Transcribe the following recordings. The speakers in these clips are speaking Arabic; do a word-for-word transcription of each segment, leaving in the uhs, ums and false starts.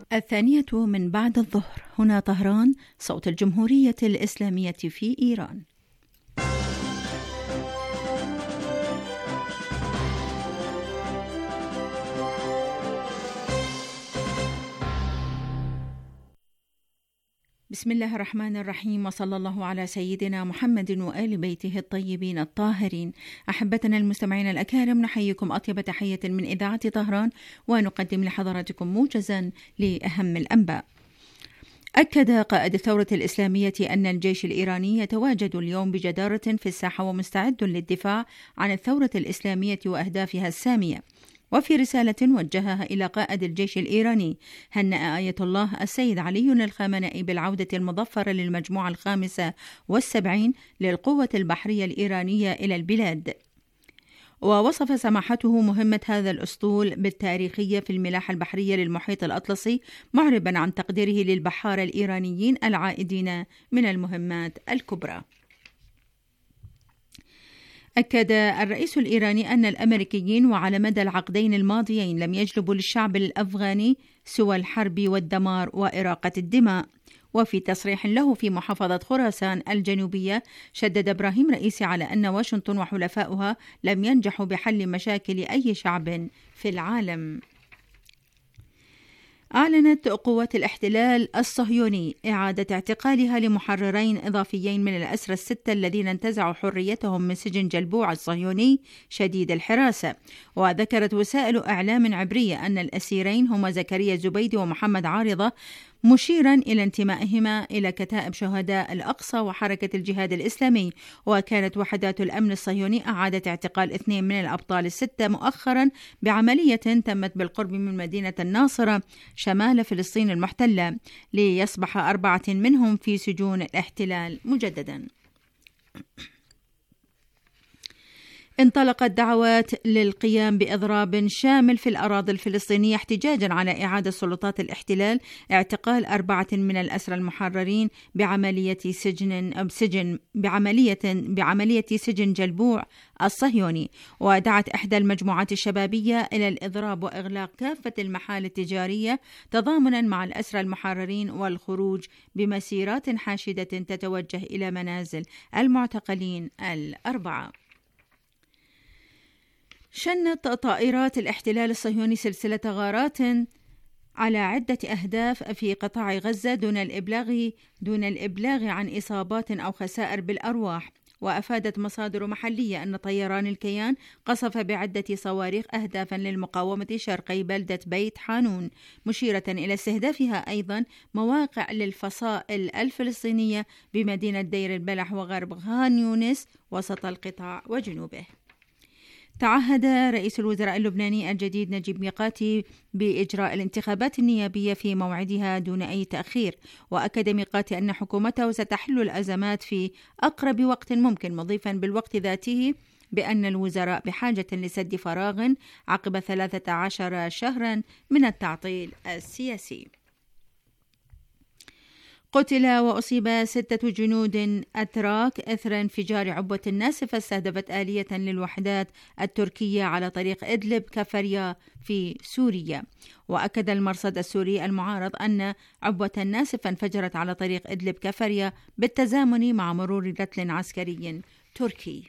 الثانية من بعد الظهر، هنا طهران، صوت الجمهورية الإسلامية في إيران. بسم الله الرحمن الرحيم، وصلى الله على سيدنا محمد وآل بيته الطيبين الطاهرين. أحبتنا المستمعين الأكارم، نحييكم أطيب تحية من إذاعة طهران، ونقدم لحضراتكم موجزا لأهم الأنباء. أكد قائد الثورة الإسلامية أن الجيش الإيراني يتواجد اليوم بجدارة في الساحة ومستعد للدفاع عن الثورة الإسلامية وأهدافها السامية. وفي رسالة وجهها إلى قائد الجيش الإيراني، هنأ آية الله السيد علي الخامنئي بالعودة المظفرة للمجموعة الخامسة والسبعين للقوة البحرية الإيرانية إلى البلاد. ووصف سماحته مهمة هذا الأسطول بالتاريخية في الملاحة البحرية للمحيط الأطلسي، معربا عن تقديره للبحارة الإيرانيين العائدين من المهمات الكبرى. أكد الرئيس الإيراني أن الأمريكيين وعلى مدى العقدين الماضيين لم يجلبوا للشعب الأفغاني سوى الحرب والدمار وإراقة الدماء. وفي تصريح له في محافظة خراسان الجنوبية، شدد إبراهيم رئيسي على أن واشنطن وحلفاؤها لم ينجحوا بحل مشاكل أي شعب في العالم. أعلنت قوات الاحتلال الصهيوني إعادة اعتقالها لمحررين إضافيين من الأسرى الستة الذين انتزعوا حريتهم من سجن جلبوع الصهيوني شديد الحراسة. وذكرت وسائل إعلام عبرية أن الأسيرين هما زكريا زبيدي ومحمد عارضة، مشيرا إلى انتمائهما إلى كتائب شهداء الأقصى وحركة الجهاد الإسلامي. وكانت وحدات الأمن الصهيوني أعادت اعتقال اثنين من الأبطال الستة مؤخرا بعملية تمت بالقرب من مدينة الناصرة شمال فلسطين المحتلة، ليصبح أربعة منهم في سجون الاحتلال مجددا. انطلقت دعوات للقيام بإضراب شامل في الأراضي الفلسطينية احتجاجا على إعادة سلطات الاحتلال اعتقال أربعة من الأسرى المحررين بعملية سجن أو سجن بعملية بعملية سجن جلبوع الصهيوني. ودعت إحدى المجموعات الشبابية إلى الإضراب وإغلاق كافة المحال التجارية تضامنا مع الأسرى المحررين، والخروج بمسيرات حاشدة تتوجه إلى منازل المعتقلين الأربعة. شنت طائرات الاحتلال الصهيوني سلسلة غارات على عدة أهداف في قطاع غزة دون الإبلاغ دون الإبلاغ عن إصابات أو خسائر بالأرواح. وأفادت مصادر محلية أن طيران الكيان قصف بعدة صواريخ أهدافا للمقاومة شرقي بلدة بيت حانون، مشيرة إلى استهدافها أيضا مواقع للفصائل الفلسطينية بمدينة دير البلح وغرب خان يونس وسط القطاع وجنوبه. تعهد رئيس الوزراء اللبناني الجديد نجيب ميقاتي بإجراء الانتخابات النيابية في موعدها دون أي تأخير. وأكد ميقاتي أن حكومته ستحل الأزمات في أقرب وقت ممكن، مضيفا بالوقت ذاته بأن الوزراء بحاجة لسد فراغ عقب ثلاثة عشر شهرا من التعطيل السياسي. قتل وأصيب ستة جنود أتراك إثر انفجار عبوة ناسفة استهدفت آلية للوحدات التركية على طريق إدلب كفريا في سوريا. وأكد المرصد السوري المعارض أن عبوة ناسفة انفجرت على طريق إدلب كفريا بالتزامن مع مرور رتل عسكري تركي.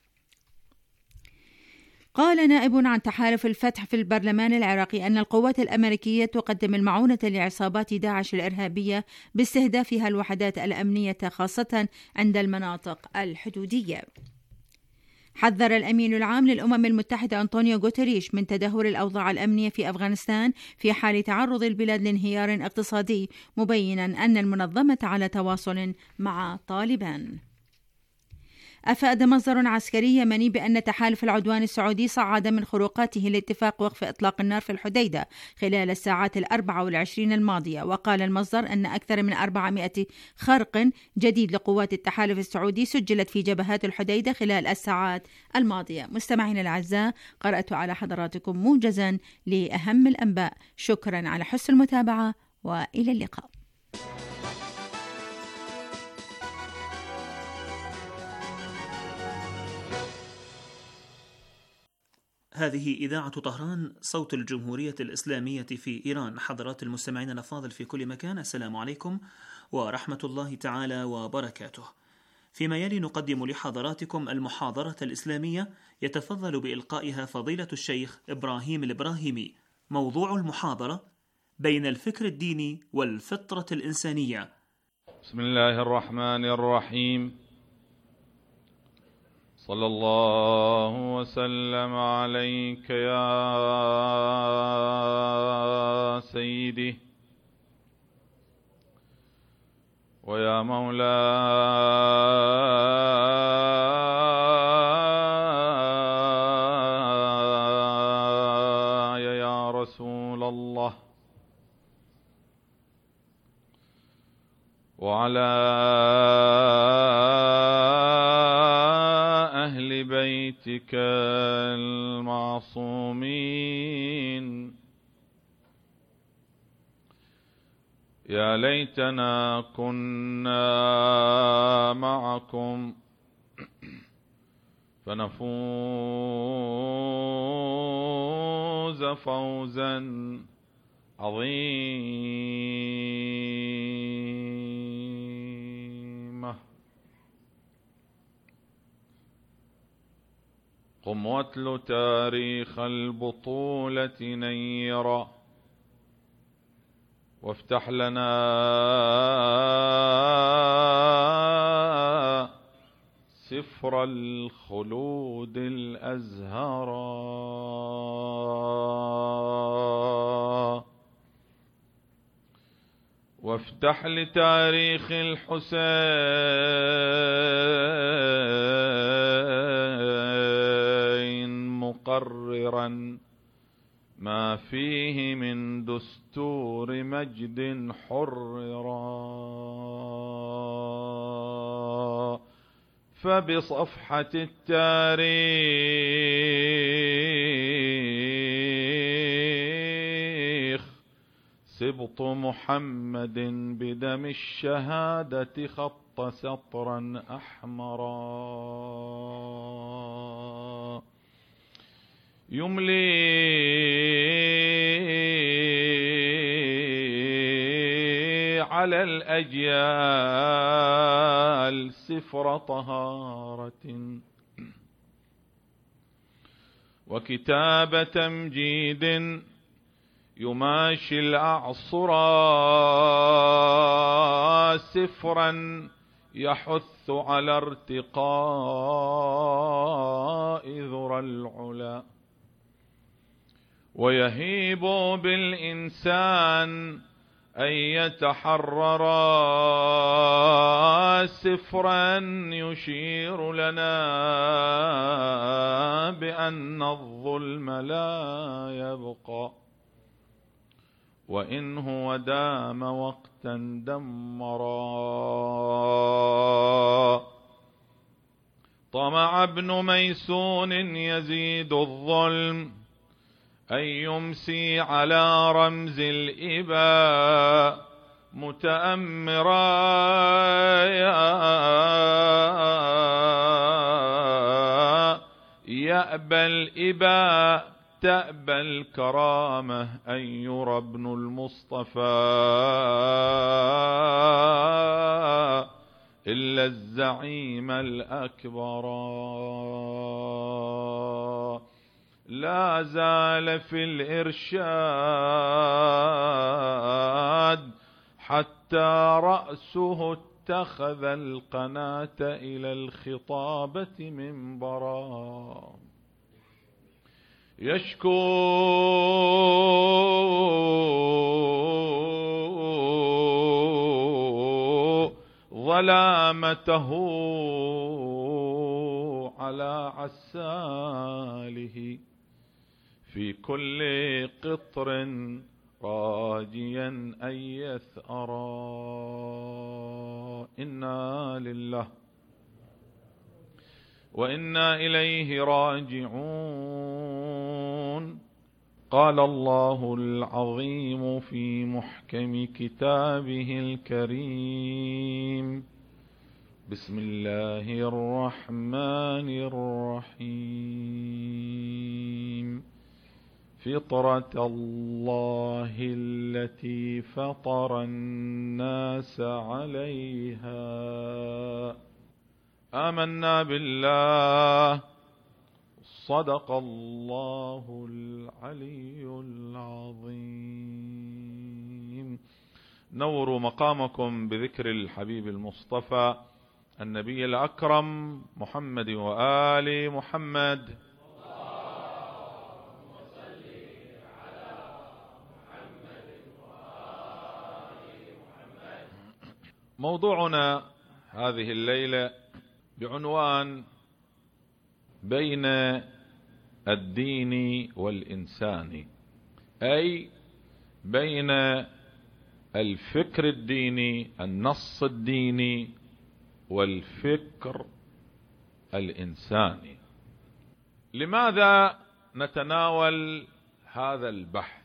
قال نائب عن تحالف الفتح في البرلمان العراقي أن القوات الأمريكية تقدم المعونة لعصابات داعش الإرهابية باستهدافها الوحدات الأمنية خاصة عند المناطق الحدودية. حذر الأمين العام للأمم المتحدة أنطونيو غوتيريش من تدهور الأوضاع الأمنية في أفغانستان في حال تعرض البلاد لانهيار اقتصادي، مبينا أن المنظمة على تواصل مع طالبان. أفاد مصدر عسكري يمني بأن تحالف العدوان السعودي صعد من خروقاته لاتفاق وقف إطلاق النار في الحديدة خلال الساعات الأربع والعشرين الماضية. وقال المصدر أن أكثر من أربعمائة خرق جديد لقوات التحالف السعودي سجلت في جبهات الحديدة خلال الساعات الماضية. مستمعين الأعزاء، قرأت على حضراتكم موجزا لأهم الأنباء. شكرا على حسن المتابعة، وإلى اللقاء. هذه إذاعة طهران صوت الجمهورية الإسلامية في إيران. حضرات المستمعين الأفاضل في كل مكان، السلام عليكم ورحمة الله تعالى وبركاته. فيما يلي نقدم لحضراتكم المحاضرة الإسلامية يتفضل بإلقائها فضيلة الشيخ إبراهيم الإبراهيمي. موضوع المحاضرة: بين الفكر الديني والفطرة الإنسانية. بسم الله الرحمن الرحيم. صلى الله وسلم عليك يا سيدي ويا مولاي يا رسول الله، وعلى أهل بيتك المعصومين. يا ليتنا كنا معكم فنفوز فوزا عظيما. قم واتل تاريخ البطولة نيرا، وافتح لنا سفر الخلود الأزهرا. وافتح لتاريخ الحسين مقررا ما فيه من دستور مجد حررا. فبصفحة التاريخ سبط محمد بدم الشهادة خط سطرا أحمرا يملي على الأجيال سفر طهارة وكتاب تمجيد يماشي الأعصرا، سفرا يحث على ارتقاء ذرى العلا، ويهيب بالإنسان أن يتحرر، سفرا يشير لنا بأن الظلم لا يبقى، وإن هو دام وقتا دمرا. طمع ابن ميسون يزيد الظلم أن يمسي على رمز الإباء متأمرا، يأبى الإباء تأبى الكرامة أن يرى ابن المصطفى إلا الزعيم الأكبر. لا زال في الإرشاد حتى رأسه اتخذ القناة إلى الخطابة منبرا، يشكو ظلامته على عساله في كل قطر راجيا أن يثأرا. إنا لله وإنا إليه راجعون. قال الله العظيم في محكم كتابه الكريم: بسم الله الرحمن الرحيم. فطرة الله التي فطر الناس عليها. آمنا بالله. صدق الله العلي العظيم. نوروا مقامكم بذكر الحبيب المصطفى النبي الأكرم محمد وآل محمد. موضوعنا هذه الليلة بعنوان بين الدين والإنسان، أي بين الفكر الديني النص الديني والفكر الإنساني. لماذا نتناول هذا البحث؟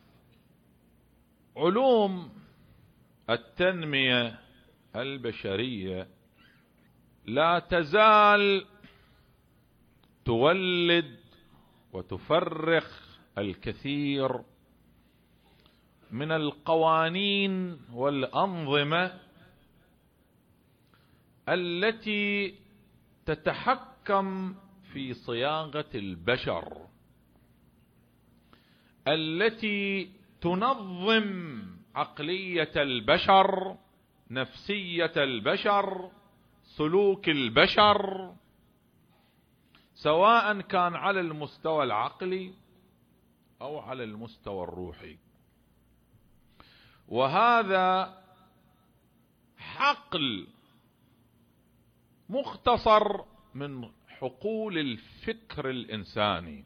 علوم التنمية البشرية لا تزال تولد وتفرخ الكثير من القوانين والأنظمة التي تتحكم في صياغة البشر، التي تنظم عقلية البشر، نفسية البشر، سلوك البشر، سواء كان على المستوى العقلي أو على المستوى الروحي. وهذا حقل مختصر من حقول الفكر الإنساني،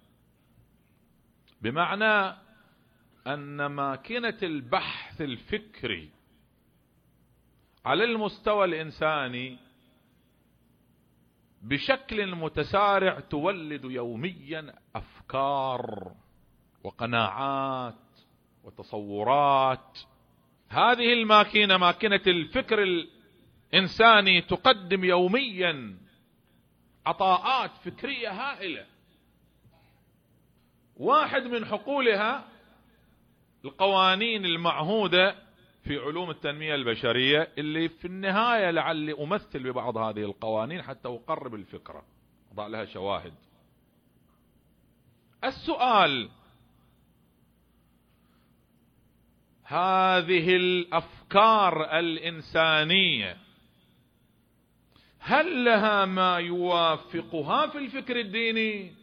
بمعنى أن ماكينة البحث الفكري على المستوى الإنساني بشكل متسارع تولد يوميا أفكار وقناعات وتصورات. هذه الماكينة ماكينة الفكر الإنساني تقدم يوميا عطاءات فكرية هائلة. واحد من حقولها القوانين المعهودة في علوم التنمية البشرية، اللي في النهاية لعلي أمثل ببعض هذه القوانين حتى أقرب الفكرة، أضع لها شواهد. السؤال: هذه الأفكار الإنسانية هل لها ما يوافقها في الفكر الديني؟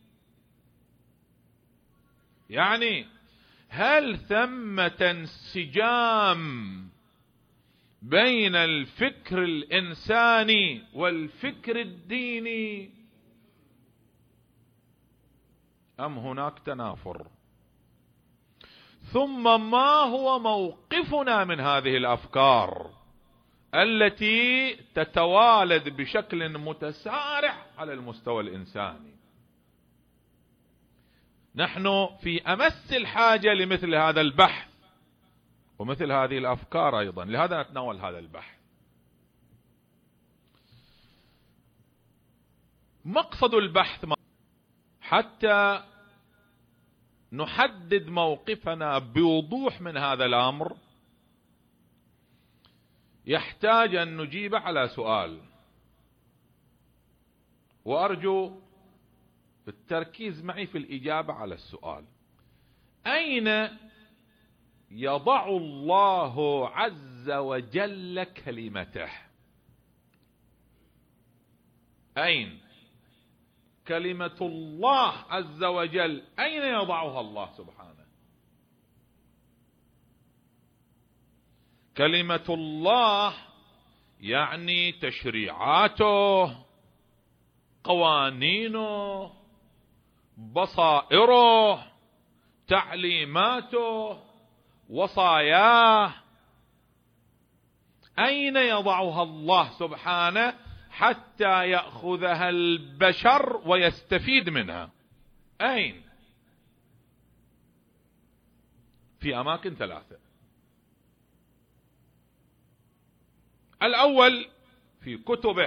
يعني هل ثمة انسجام بين الفكر الإنساني والفكر الديني، أم هناك تنافر؟ ثم ما هو موقفنا من هذه الأفكار التي تتوالد بشكل متسارع على المستوى الإنساني؟ نحن في أمس الحاجة لمثل هذا البحث ومثل هذه الأفكار أيضا، لهذا نتناول هذا البحث. مقصد البحث حتى نحدد موقفنا بوضوح من هذا الأمر، يحتاج أن نجيب على سؤال، وأرجو التركيز معي في الإجابة على السؤال: أين يضع الله عز وجل كلمته؟ أين كلمة الله عز وجل؟ أين يضعها الله سبحانه؟ كلمة الله يعني تشريعاته، قوانينه، بصائره، تعليماته، وصاياه. أين يضعها الله سبحانه حتى يأخذها البشر ويستفيد منها؟ أين؟ في أماكن ثلاثة. الأول في كتبه،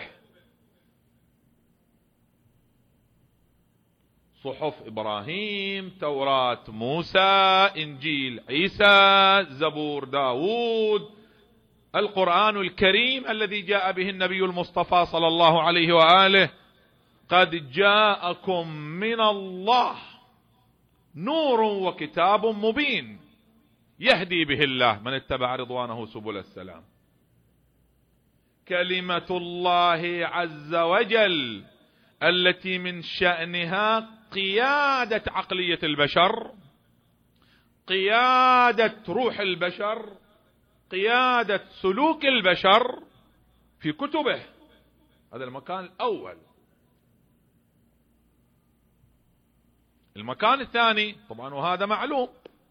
صحف إبراهيم، توراة موسى، إنجيل عيسى، زبور داود، القرآن الكريم الذي جاء به النبي المصطفى صلى الله عليه وآله: قد جاءكم من الله نور وكتاب مبين يهدي به الله من اتبع رضوانه سبل السلام. كلمة الله عز وجل التي من شأنها قيادة عقلية البشر، قيادة روح البشر، قيادة سلوك البشر، في كتبه. هذا المكان الأول. المكان الثاني طبعا وهذا معلوم،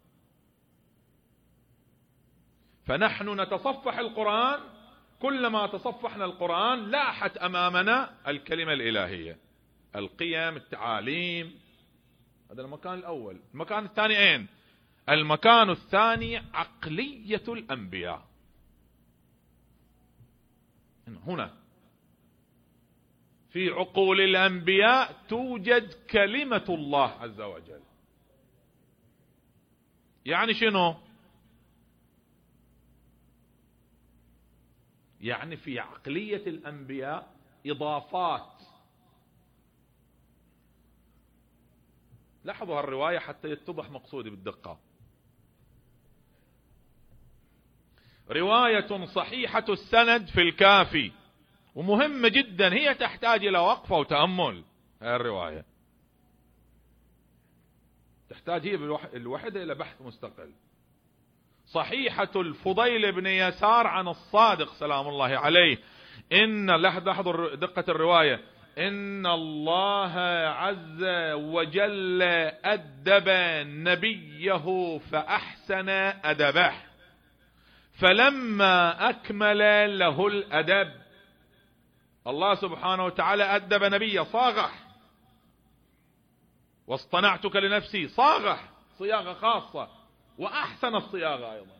فنحن نتصفح القرآن، كلما تصفحنا القرآن لاحت أمامنا الكلمة الإلهية، القيم، التعاليم. هذا المكان الأول. المكان الثاني أين؟ المكان الثاني عقلية الأنبياء. هنا في عقول الأنبياء توجد كلمة الله عز وجل. يعني شنو؟ يعني في عقلية الأنبياء إضافات. لاحظوا هالرواية حتى يتضح مقصودي بالدقة. رواية صحيحة السند في الكافي، ومهمة جدا، هي تحتاج إلى وقفة وتأمل. هذه الرواية تحتاج هي الوحدة إلى بحث مستقل. صحيحة الفضيل بن يسار عن الصادق سلام الله عليه: إن لاحظوا دقة الرواية، إن الله عز وجل أدب نبيه فأحسن أدبه، فلما أكمل له الأدب، الله سبحانه وتعالى أدب نبيه، صاغه، واصطنعتك لنفسي، صاغه صياغة خاصة، وأحسن الصياغة أيضا.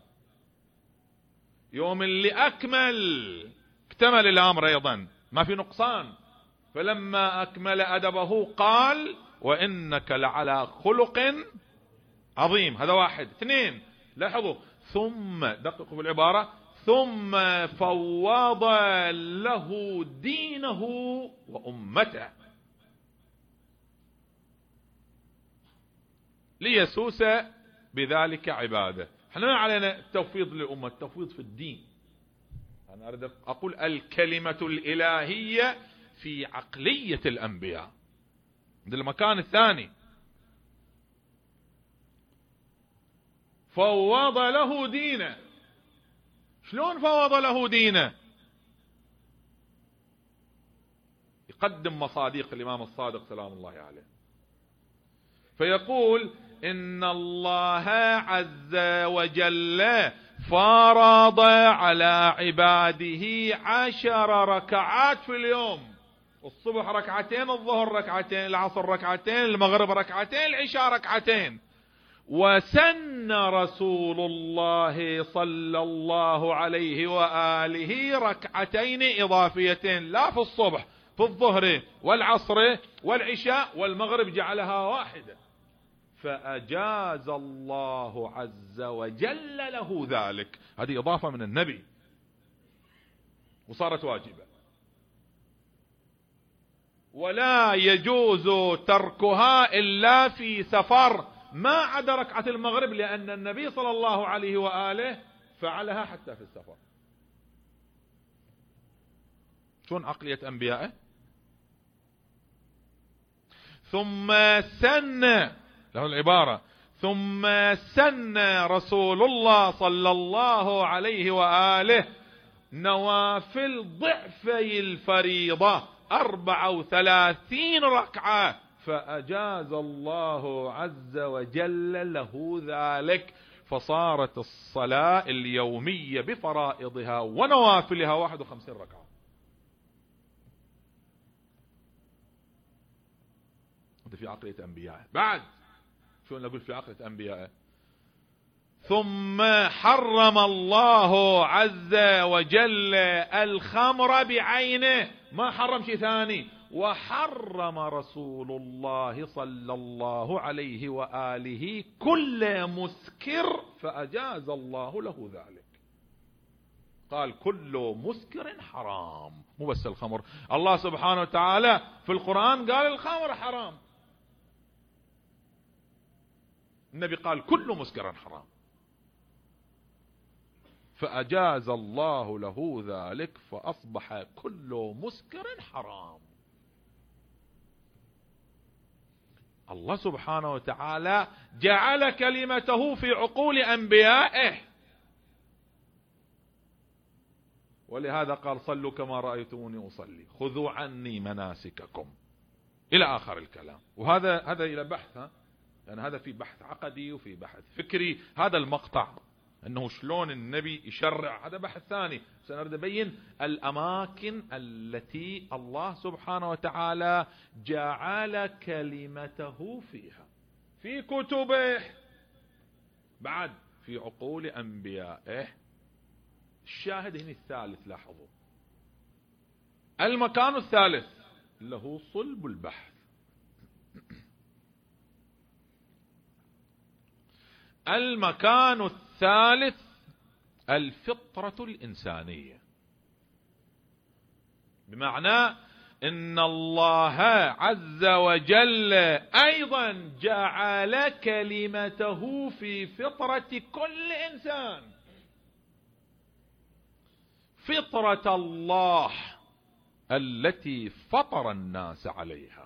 يوم اللي أكمل اكتمل الأمر أيضا، ما في نقصان. فلما أكمل أدبه قال: وإنك لعلى خلق عظيم. هذا واحد. اثنين، لاحظوا، ثم دققوا في العبارة، ثم فوض له دينه وأمته ليسوس بذلك عباده. احنا ما علينا التوفيض للأمة، التوفيض في الدين. أنا أريد أقول الكلمة الإلهية في عقلية الأنبياء. ده المكان الثاني. فوض له دينه. شلون فوض له دينه؟ يقدم مصادق الإمام الصادق سلام الله عليه، فيقول: إن الله عز وجل فرض على عباده عشر ركعات في اليوم. الصبح ركعتين، الظهر ركعتين، العصر ركعتين، المغرب ركعتين، العشاء ركعتين. وسن رسول الله صلى الله عليه وآله ركعتين إضافيتين، لا في الصبح، في الظهر والعصر والعشاء والمغرب جعلها واحدة. فأجاز الله عز وجل له ذلك. هذه إضافة من النبي وصارت واجبة، ولا يجوز تركها إلا في سفر، ما عدا ركعة المغرب، لأن النبي صلى الله عليه وآله فعلها حتى في السفر. شون عقلية أنبيائه؟ ثم سن له العبارة: ثم سن رسول الله صلى الله عليه وآله نوافل ضعفي الفريضة أربعة وثلاثين ركعة، فأجاز الله عز وجل له ذلك، فصارت الصلاة اليومية بفرائضها ونوافلها واحد وخمسين ركعة. هذا في عقلية أنبياء. بعد شو نقول في عقلية أنبياء؟ ثم حرم الله عز وجل الخمر بعينه، ما حرم شيء ثاني، وحرم رسول الله صلى الله عليه وآله كل مسكر فأجاز الله له ذلك. قال كل مسكر حرام، مو بس الخمر. الله سبحانه وتعالى في القرآن قال الخمر حرام، النبي قال كل مسكر حرام، فأجاز الله له ذلك فأصبح كل مسكر حرام. الله سبحانه وتعالى جعل كلمته في عقول أنبيائه، ولهذا قال صلوا كما رأيتموني أصلي، خذوا عني مناسككم، إلى آخر الكلام. وهذا هذا إلى بحث، يعني هذا في بحث عقدي وفي بحث فكري. هذا المقطع أنه شلون النبي يشرع هذا بحث ثاني، سنريد أبين الأماكن التي الله سبحانه وتعالى جعل كلمته فيها، في كتبه، بعد في عقول أنبيائه. الشاهد هنا الثالث، لاحظوا المكان الثالث له صلب البحث. المكان الثالث الفطرة الإنسانية، بمعنى إن الله عز وجل أيضا جعل كلمته في فطرة كل إنسان، فطرة الله التي فطر الناس عليها.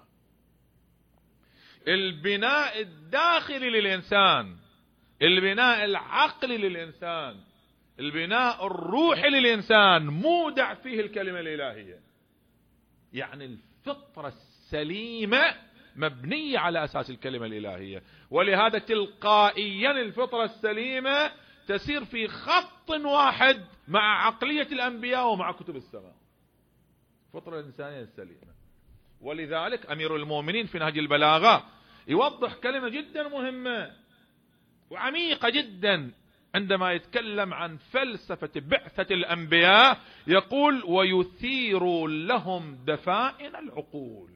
البناء الداخلي للإنسان، البناء العقلي للإنسان، البناء الروحي للإنسان مودع فيه الكلمة الإلهية. يعني الفطرة السليمة مبنية على أساس الكلمة الإلهية، ولهذا تلقائيا الفطرة السليمة تسير في خط واحد مع عقلية الأنبياء ومع كتب السماء، الفطرة الإنسانية السليمة. ولذلك أمير المؤمنين في نهج البلاغة يوضح كلمة جدا مهمة وعميقة جدا عندما يتكلم عن فلسفة بعثة الأنبياء، يقول ويثير لهم دفائن العقول،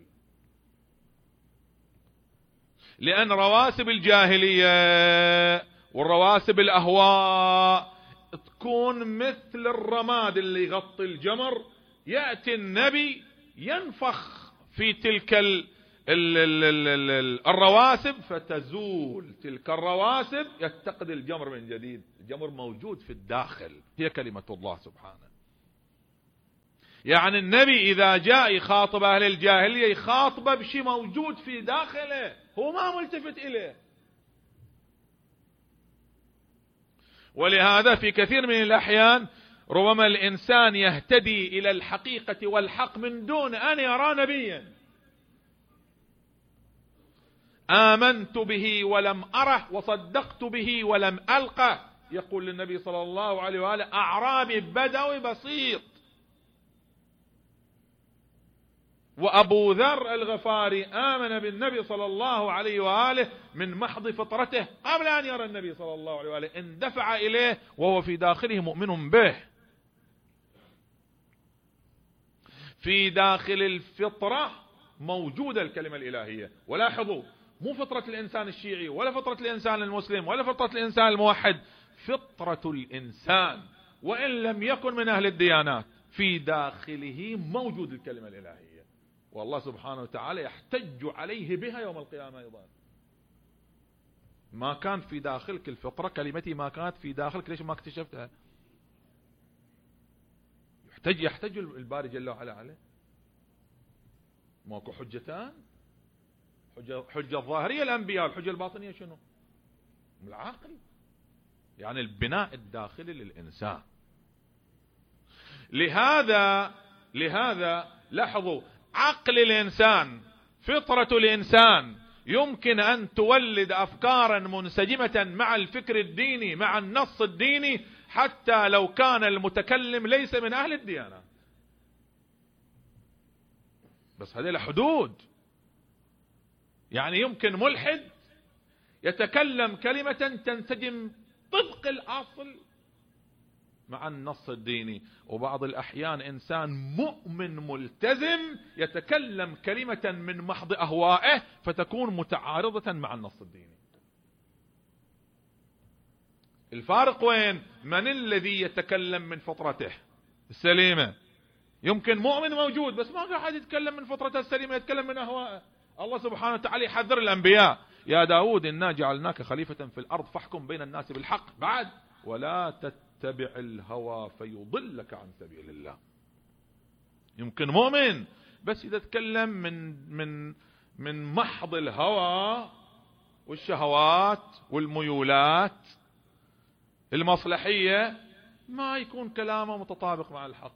لأن رواسب الجاهلية والرواسب الأهواء تكون مثل الرماد اللي يغطي الجمر، يأتي النبي ينفخ في تلك ال ال ال ال ال ال الرواسب فتزول تلك الرواسب، يتقد الجمر من جديد. الجمر موجود في الداخل، هي كلمة الله سبحانه. يعني النبي إذا جاء يخاطب أهل الجاهلية يخاطب بشيء موجود في داخله، هو ما ملتفت إليه. ولهذا في كثير من الأحيان ربما الإنسان يهتدي إلى الحقيقة والحق من دون أن يرى نبيا. آمنت به ولم أره وصدقت به ولم ألقه، يقول للنبي صلى الله عليه وآله أعرابي بدوي بسيط. وأبو ذر الغفاري آمن بالنبي صلى الله عليه وآله من محض فطرته قبل أن يرى النبي صلى الله عليه وآله، اندفع إليه وهو في داخله مؤمن به. في داخل الفطرة موجودة الكلمة الإلهية. ولاحظوا مو فطرة الإنسان الشيعي ولا فطرة الإنسان المسلم ولا فطرة الإنسان الموحد، فطرة الإنسان وإن لم يكن من أهل الديانات في داخله موجود الكلمة الإلهية، والله سبحانه وتعالى يحتج عليه بها يوم القيامة أيضا. ما كان في داخلك الفطرة، كلمتي ما كانت في داخلك، ليش ما اكتشفتها؟ يحتج يحتج الباري جل وعلا عليه. ماكو حجتان، حجة, حجة الظاهرية الأنبياء، الحجة الباطنية شنو؟ العقل. يعني البناء الداخلي للإنسان. لهذا لهذا لاحظوا عقل الإنسان، فطرة الإنسان يمكن أن تولد أفكارا منسجمة مع الفكر الديني، مع النص الديني، حتى لو كان المتكلم ليس من أهل الديانة. بس هذه حدود. يعني يمكن ملحد يتكلم كلمة تنسجم طبق الأصل مع النص الديني. وبعض الأحيان إنسان مؤمن ملتزم يتكلم كلمة من محض أهوائه فتكون متعارضة مع النص الديني. الفارق وين؟ من الذي يتكلم من فطرته السليمة؟ يمكن مؤمن موجود بس ما قاعد يتكلم من فطرته السليمة، يتكلم من أهوائه. الله سبحانه وتعالى يحذر الأنبياء: يا داود إنا جعلناك خليفة في الأرض فاحكم بين الناس بالحق، بعد ولا تتبع الهوى فيضلك عن سبيل الله. يمكن مؤمن بس إذا تكلم من من من محض الهوى والشهوات والميولات المصلحية ما يكون كلامه متطابق مع الحق.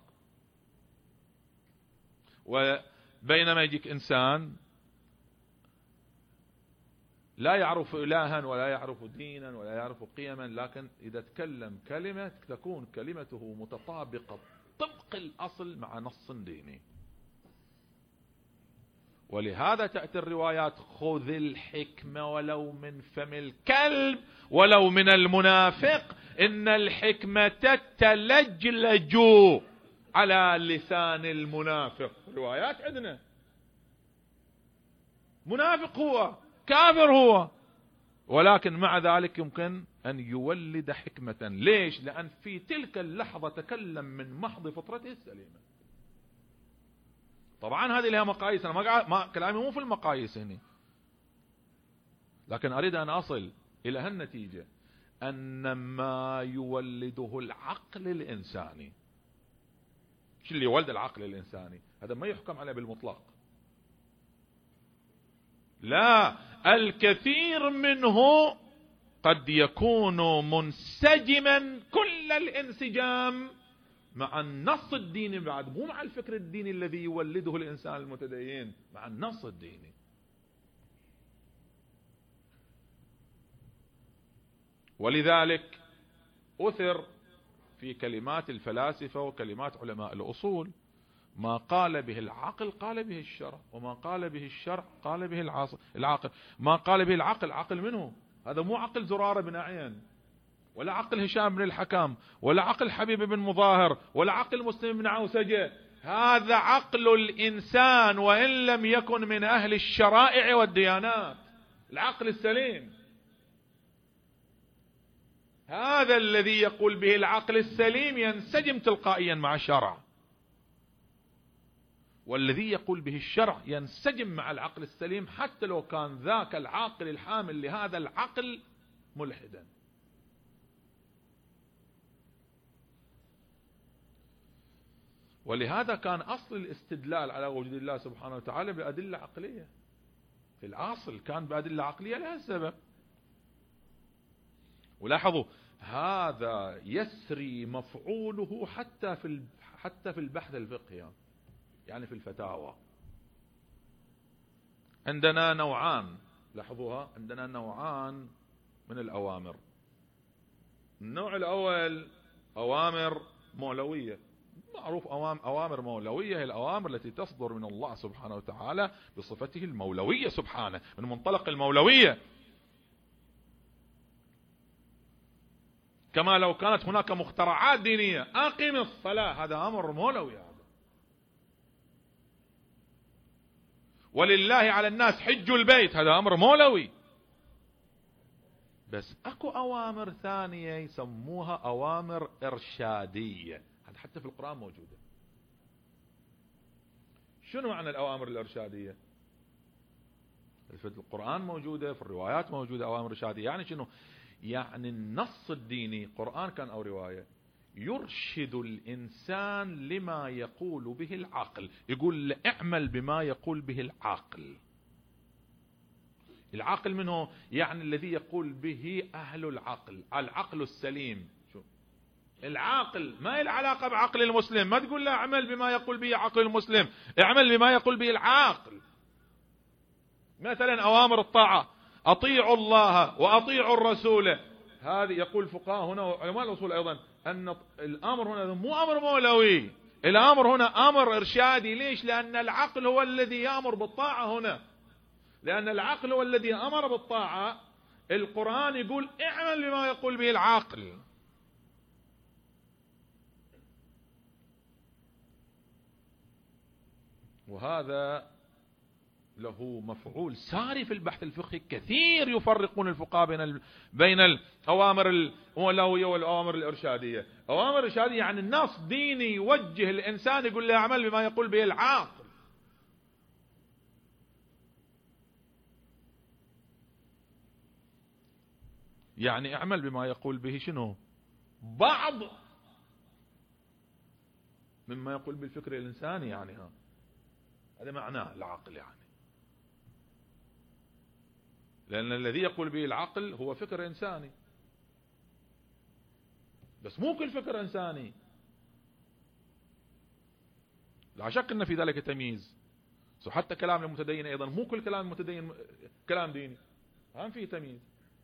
وبينما يجيك إنسان لا يعرف إلها ولا يعرف دينا ولا يعرف قيما، لكن إذا تكلم كلمة تكون كلمته متطابقة طبق الأصل مع نص ديني. ولهذا تأتي الروايات: خذ الحكمة ولو من فم الكلب ولو من المنافق، إن الحكمة تتلجلج على لسان المنافق. روايات عندنا، منافق هو، كافر هو، ولكن مع ذلك يمكن أن يولد حكمة. ليش؟ لأن في تلك اللحظة تكلم من محض فطرته السليمة. طبعا هذه لها مقاييس، أنا ما, قاعد ما كلامي مو في المقاييس هنا، لكن أريد أن أصل إلى هالنتيجة أن ما يولده العقل الإنساني، شو اللي يولد العقل الإنساني؟ هذا ما يحكم عليه بالمطلق، لا، الكثير منه قد يكون منسجما كل الانسجام مع النص الديني، بعد مو مع الفكر الديني الذي يولده الإنسان المتدين، مع النص الديني. ولذلك أثر في كلمات الفلاسفة وكلمات علماء الأصول: ما قال به العقل قال به الشرع، وما قال به الشرع قال به العقل. ما قال به العقل، عقل منه؟ هذا مو عقل زرارة بن عين، ولا عقل هشام بن الحكام، ولا عقل حبيب بن مظاهر، ولا عقل مسلم بن عوسجة. هذا عقل الإنسان وإن لم يكن من أهل الشرائع والديانات، العقل السليم. هذا الذي يقول به العقل السليم ينسجم تلقائيا مع الشرع، والذي يقول به الشرع ينسجم مع العقل السليم حتى لو كان ذاك العاقل الحامل لهذا العقل ملحدا. ولهذا كان أصل الاستدلال على وجود الله سبحانه وتعالى بأدلة عقلية، في الأصل كان بأدلة عقلية لها السبب. ولاحظوا هذا يسري مفعوله حتى في حتى في البحث الفقهي، يعني في الفتاوى. عندنا نوعان، لاحظوها، عندنا نوعان من الأوامر. النوع الأول أوامر مولوية، معروف أوامر مولوية هي الأوامر التي تصدر من الله سبحانه وتعالى بصفته المولوية سبحانه، من منطلق المولوية، كما لو كانت هناك مخترعات دينية: أقم الصلاة، هذا أمر مولوي. هذا ولله على الناس حج البيت، هذا أمر مولوي. بس أكو أوامر ثانية يسموها أوامر إرشادية، هذا حتى في القرآن موجودة. شنو معنى الأوامر الإرشادية؟ في القرآن موجودة، في الروايات موجودة أوامر إرشادية. يعني شنو؟ يعني النص الديني، قرآن كان أو رواية، يرشد الإنسان لما يقول به العقل، يقول اعمل بما يقول به العقل. العقل منه يعني الذي يقول به أهل العقل، العقل السليم. شو العاقل؟ ما هي العلاقة بعقل المسلم، ما تقول له اعمل بما يقول به عقل المسلم، اعمل بما يقول به العاقل. مثلا أوامر الطاعة: أطيعوا الله وأطيعوا الرسول. هذه يقول الفقهاء هنا وعلماء الأصول أيضا أن الأمر هنا مو أمر مولوي، الأمر هنا أمر إرشادي. ليش؟ لأن العقل هو الذي يأمر بالطاعة هنا، لأن العقل هو الذي أمر بالطاعة، القرآن يقول اعمل بما يقول به العاقل. وهذا له مفعول ساري في البحث الفقهي. كثير يفرقون الفقهاء بين بين الأوامر الأولوية والأوامر الإرشادية. أوامر الإرشادية يعني النص ديني يوجه الإنسان يقول له اعمل بما يقول به العاقل. يعني اعمل بما يقول به شنو؟ بعض مما يقول بالفكر الإنساني، يعني ها هذا معناه العقل، يعني لأن الذي يقول به العقل هو فكر إنساني، بس مو كل فكر إنساني. لا شك أن في ذلك تمييز. حتى كلام المتدين أيضا مو كل كلام المتدين كلام ديني، هم فيه تمييز.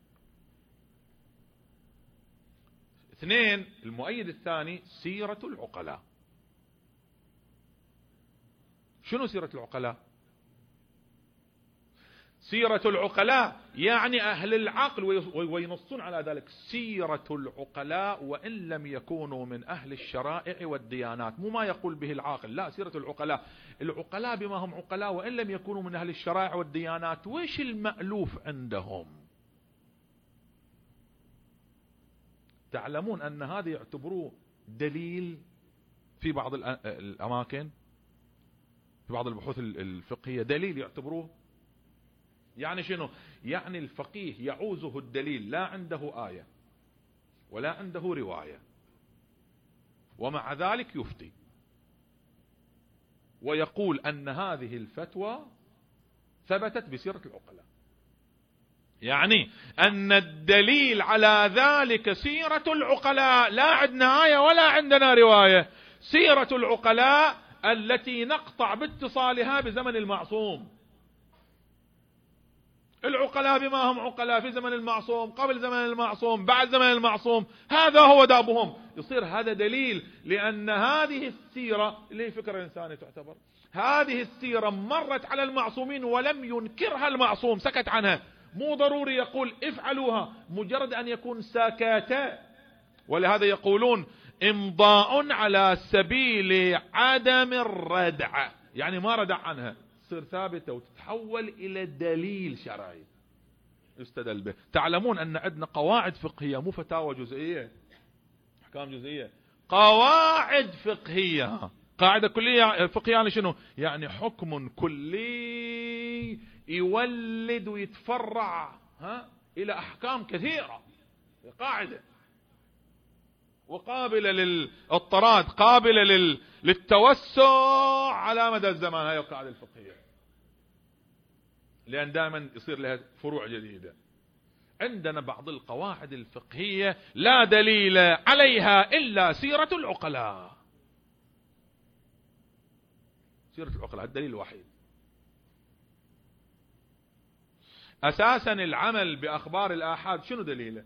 اثنين، المؤيد الثاني سيرة العقلاء. شنو سيرة العقلاء؟ سيرة العقلاء يعني أهل العقل، وينصون على ذلك. سيرة العقلاء وإن لم يكونوا من أهل الشرائع والديانات، مو ما يقول به العاقل، لا، سيرة العقلاء. العقلاء بما هم عقلاء وإن لم يكونوا من أهل الشرائع والديانات. ويش المألوف عندهم؟ تعلمون أن هذا يعتبروه دليل في بعض الأماكن، في بعض البحوث الفقهية دليل يعتبروه. يعني شنو؟ يعني الفقيه يعوزه الدليل، لا عنده آية ولا عنده رواية، ومع ذلك يفتي ويقول أن هذه الفتوى ثبتت بسيرة العقلاء. يعني أن الدليل على ذلك سيرة العقلاء، لا عندنا آية ولا عندنا رواية. سيرة العقلاء التي نقطع باتصالها بزمن المعصوم. العقلاء بما هم عقلاء في زمن المعصوم، قبل زمن المعصوم، بعد زمن المعصوم، هذا هو دابهم. يصير هذا دليل، لأن هذه السيرة اللي هي فكرة إنسانية تعتبر، هذه السيرة مرت على المعصومين ولم ينكرها المعصوم، سكت عنها. مو ضروري يقول افعلوها، مجرد أن يكون ساكتا. ولهذا يقولون امضاء على سبيل عدم الردع، يعني ما ردع عنها، تصير ثابتة وتتحول إلى دليل شرعي يستدل به. تعلمون أن عندنا قواعد فقهية، مو فتاوى جزئية، أحكام جزئية، قواعد فقهية. قاعدة كلية فقهية يعني شنو؟ يعني حكم كلي يولد ويتفرع ها إلى أحكام كثيرة. قاعدة وقابلة للاضطراد، قابلة لل... للتوسع على مدى الزمان. هاي القاعدة الفقهية، لأن دائما يصير لها فروع جديدة. عندنا بعض القواعد الفقهية لا دليل عليها إلا سيرة العقلاء. سيرة العقلاء الدليل الوحيد. أساسا العمل بأخبار الآحاد شنو دليله؟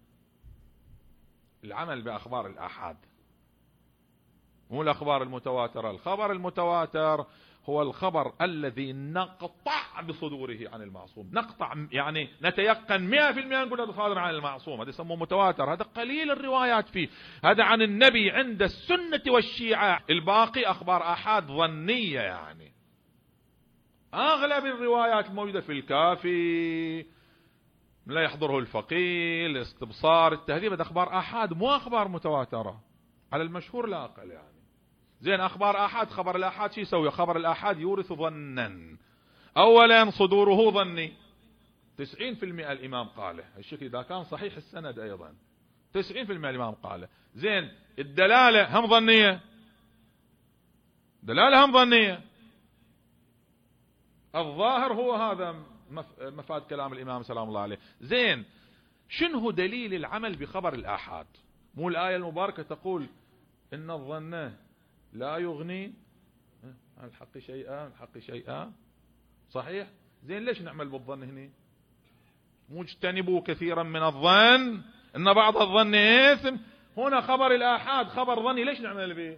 العمل بأخبار الآحاد مو الأخبار المتواترة. الخبر المتواتر هو الخبر الذي نقطع بصدوره عن المعصوم، نقطع يعني نتيقن مئة في المئة نقول هذا صادر عن المعصوم، هذا يسموه متواتر. هذا قليل الروايات فيه، هذا عن النبي عند السنة والشيعة. الباقي أخبار آحاد ظنية، يعني أغلب الروايات الموجودة في الكافي، لا يحضره الفقيه، الاستبصار، التهذيب، هذا أخبار آحاد مو أخبار متواترة على المشهور لا أقل. يعني زين أخبار آحاد، خبر الآحاد شو يسوي؟ خبر الآحاد يورث ظنا. أولا صدوره ظني، تسعين في المئة الإمام قاله الشكل إذا كان صحيح السند، أيضا تسعين في المئة الإمام قاله. زين الدلالة هم ظنية، دلالة هم ظنية. الظاهر هو هذا مفاد كلام الإمام سلام الله عليه. زين شنو دليل العمل بخبر الآحاد؟ مو الآية المباركة تقول إن الظن لا يغني عن الحق شيئا، الحق شيئا، صحيح؟ زين ليش نعمل بالظن هنا؟ مجتنبوا كثيرا من الظن إن بعض الظن إثم. هنا خبر الآحاد خبر ظني، ليش نعمل به؟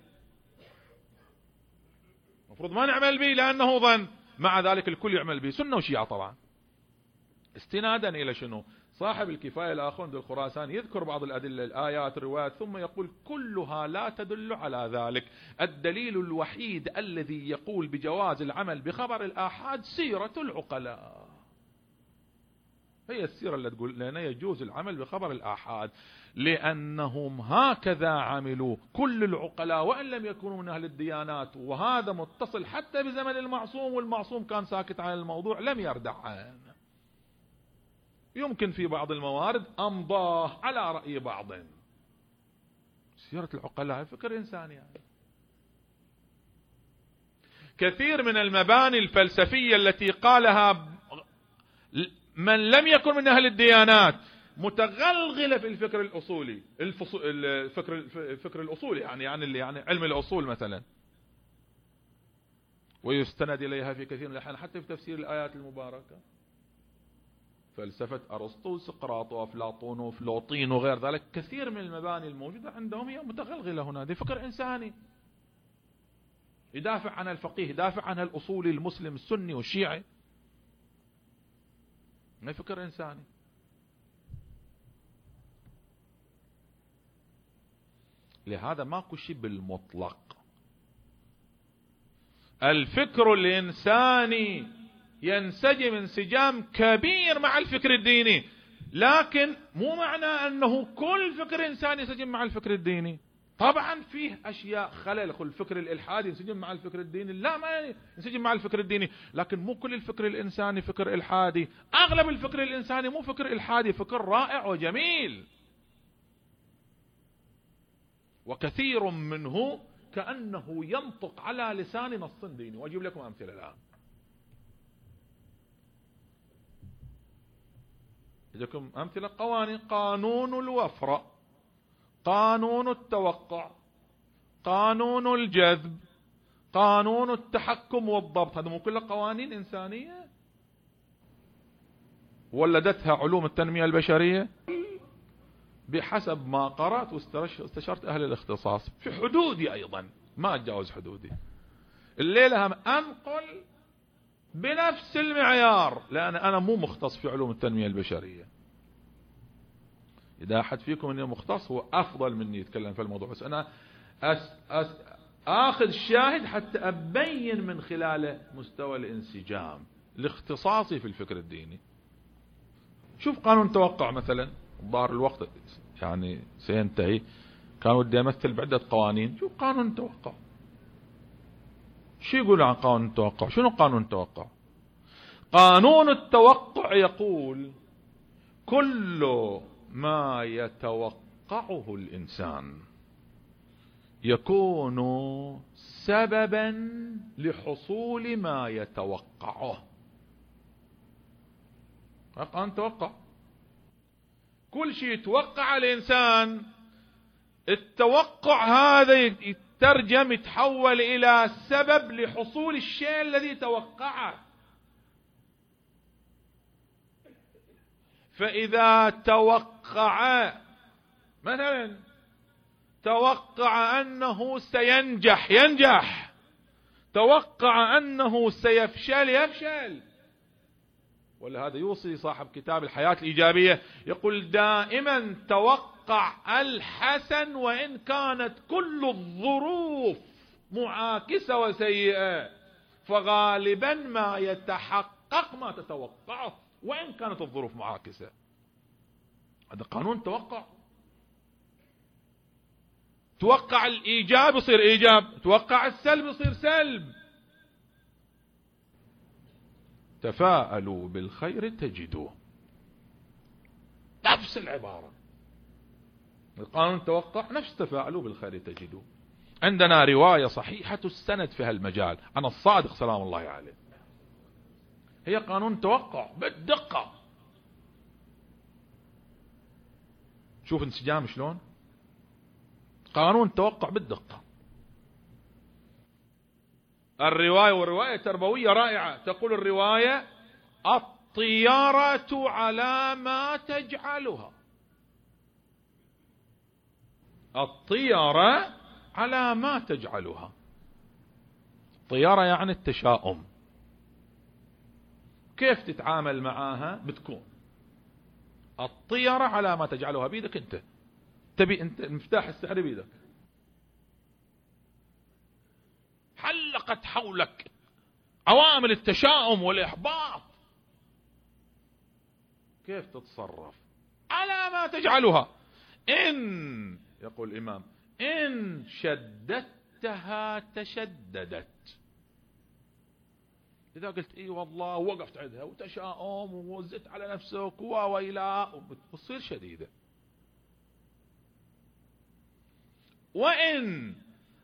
المفروض ما نعمل به لأنه ظن، مع ذلك الكل يعمل به، سنة وشيعة طبعا. استنادا إلى شنو؟ صاحب الكفاية الآخوند الخراساني يذكر بعض الأدلة الآيات الروايات ثم يقول كلها لا تدل على ذلك. الدليل الوحيد الذي يقول بجواز العمل بخبر الآحاد سيرة العقلاء، هي السيرة اللي تقول لنا يجوز العمل بخبر الآحاد، لأنهم هكذا عملوا كل العقلاء وإن لم يكونوا من أهل الديانات، وهذا متصل حتى بزمن المعصوم، والمعصوم كان ساكت عن الموضوع لم يردع عنه. يمكن في بعض الموارد أمضاه على رأي بعض. سيرة العقلاء فكر إنساني يعني. كثير من المباني الفلسفية التي قالها من لم يكن من أهل الديانات متغلغلة في الفكر الأصولي، الفكر الفكر الأصولي يعني يعني اللي يعني علم الأصول مثلا، ويستند إليها في كثير من الأحيان حتى في تفسير الآيات المباركة. فلسفة أرسطو وسقراط وأفلاطون وفلوطين وغير ذلك، كثير من المباني الموجودة عندهم هي متغلغلة هنا. هذا فكر إنساني يدافع عنها الفقيه، يدافع عنها الأصولي المسلم السني والشيعي، ما فكر إنساني. لهذا ماكو شيء بالمطلق. الفكر الإنساني ينسجم انسجام كبير مع الفكر الديني، لكن مو معنى أنه كل فكر إنساني ينسجم مع الفكر الديني. طبعا فيه أشياء خلل، الفكر الإلحادي ينسجم مع الفكر الديني، لا ما ينسجم مع الفكر الديني، لكن مو كل الفكر الإنساني فكر إلحادي. أغلب الفكر الإنساني مو فكر إلحادي، فكر رائع وجميل، وكثير منه كأنه ينطق على لسان نص ديني. وأجيب لكم أمثلة الآن. لكم أمثلة قوانين: قانون الوفرة، قانون التوقع، قانون الجذب، قانون التحكم والضبط. هذا مو كلها قوانين إنسانية ولدتها علوم التنمية البشرية بحسب ما قرأت واستشرت أهل الاختصاص في حدودي، أيضا ما أتجاوز حدودي. الليلة هم أنقل بنفس المعيار، لأن أنا مو مختص في علوم التنمية البشرية. إذا أحد فيكم أنه مختص هو أفضل مني يتكلم في الموضوع، بس أنا أس أس آخذ شاهد حتى أبين من خلاله مستوى الانسجام لاختصاصي في الفكر الديني. شوف قانون توقع مثلا، ظهر الوقت يعني سينتهي، كان ودي أمثل بعدة قوانين. شوف قانون التوقع، شو يقول عن قانون التوقع؟ شنو قانون التوقع؟ قانون التوقع يقول كل ما يتوقعه الإنسان يكون سببا لحصول ما يتوقعه. قانون التوقع كل شيء يتوقع الإنسان، التوقع هذا يترجم يتحول إلى سبب لحصول الشيء الذي توقعه. فإذا توقع مثلا، توقع أنه سينجح ينجح، توقع أنه سيفشل يفشل. ولهذا يوصي صاحب كتاب الحياة الإيجابية يقول دائما توقع الحسن وإن كانت كل الظروف معاكسة وسيئة، فغالبا ما يتحقق ما تتوقعه وإن كانت الظروف معاكسة. هذا قانون توقع. توقع الإيجاب يصير إيجاب، توقع السلب يصير سلب. تفاءلوا بالخير تجدوه، نفس العبارة. القانون التوقع نفس تفاءلوا بالخير تجدوه. عندنا رواية صحيحة السند في هالمجال عن الصادق سلام الله عليه، هي قانون توقع بالدقة. شوف انسجام شلون، قانون توقع بالدقة. الرواية، والرواية تربوية رائعة، تقول الرواية الطيارة على ما تجعلها. الطيارة على ما تجعلها. طيارة يعني التشاؤم، كيف تتعامل معاها بتكون. الطيرة على ما تجعلها بيدك انت. تبي انت المفتاح السحري بيدك، حلقت حولك عوامل التشاؤم والإحباط، كيف تتصرف على ما تجعلها؟ إن يقول الإمام إن شددتها تشددت. إذا قلت إي والله وقفت عندها وتشاؤم وزدت على نفسك وويلا بتصير شديدة. وإن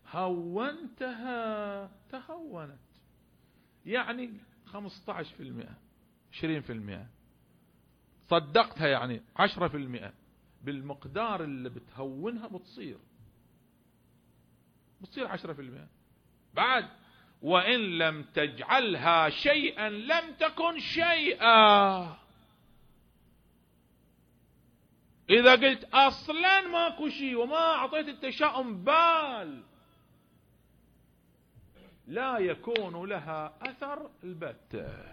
هونتها تهونت، يعني خمسة عشر بالمئة عشرين بالمئة صدقتها، يعني عشرة بالمئة بالمقدار اللي بتهونها بتصير بتصير عشرة بالمئة. بعد وإن لم تجعلها شيئا لم تكن شيئا. إذا قلت أصلا ماكو شيء وما أعطيت التشاؤم بال لا يكون لها أثر البتة.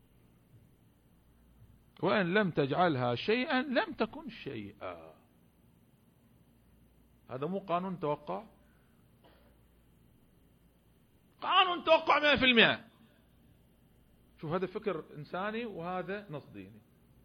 وإن لم تجعلها شيئا لم تكن شيئا. هذا مو قانون توقع، قانون توقع مئة بالمئة. شوف هذا فكر إنساني وهذا نص ديني.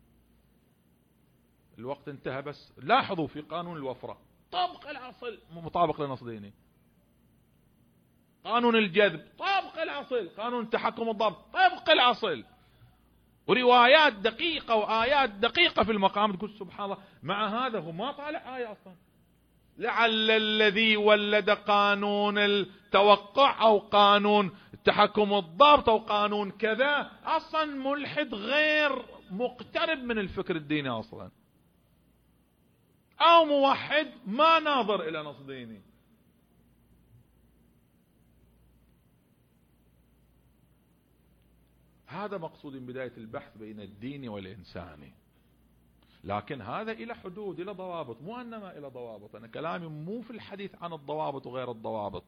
الوقت انتهى، بس لاحظوا في قانون الوفرة طابق الأصل مطابق لنص ديني. قانون الجذب طابق الأصل، قانون تحكم الضبط طابق الأصل. وروايات دقيقة وآيات دقيقة في المقام تقول سبحان الله، مع هذا هو ما طالع آية أصلا. لعل الذي ولد قانون التوقع أو قانون التحكم الضبط أو قانون كذا أصلا ملحد غير مقترب من الفكر الديني أصلا، أو موحد ما ناظر إلى نص ديني. هذا مقصود من بداية البحث بين الديني والإنساني، لكن هذا إلى حدود، إلى ضوابط، مو أنما إلى ضوابط. أنا كلامي مو في الحديث عن الضوابط وغير الضوابط،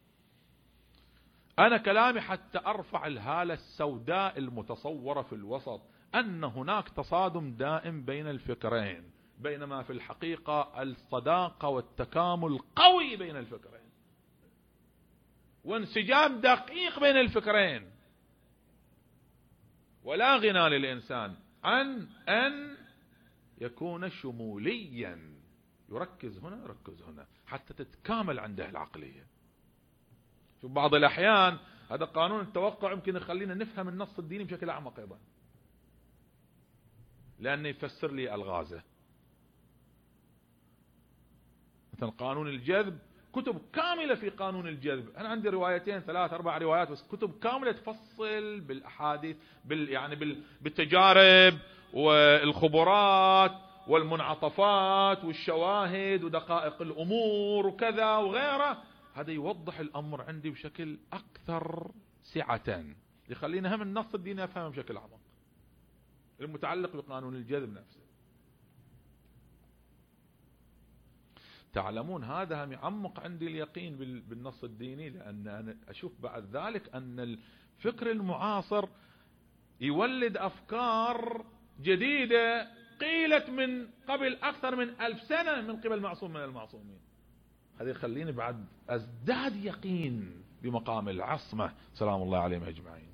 أنا كلامي حتى أرفع الهالة السوداء المتصورة في الوسط، أن هناك تصادم دائم بين الفكرين، بينما في الحقيقة الصداقة والتكامل قوي بين الفكرين، وانسجام دقيق بين الفكرين، ولا غنى للإنسان عن أن يكون شموليا، يركز هنا يركز هنا حتى تتكامل عنده العقلية. شوف بعض الأحيان هذا قانون التوقع يمكن يخلينا نفهم النص الديني بشكل أعمق أيضا، لأنه يفسر لي ألغازه. مثلا قانون الجذب، كتب كاملة في قانون الجذب، أنا عندي روايتين ثلاث أربع روايات بس، كتب كاملة تفصل بالأحاديث بال يعني بال بالتجارب والخبرات والمنعطفات والشواهد ودقائق الأمور وكذا وغيره. هذا يوضح الأمر عندي بشكل أكثر سعة، يخلينا هم النص الديني أفهمه بشكل أعمق المتعلق بقانون الجذب نفسه. تعلمون هذا هم يعمق عندي اليقين بالنص الديني، لأن أنا أشوف بعد ذلك أن الفكر المعاصر يولد أفكار جديدة قيلت من قبل أكثر من ألف سنة من قبل معصوم من المعصومين. هذا يخليني بعد أزداد يقين بمقام العصمة سلام الله عليهم أجمعين.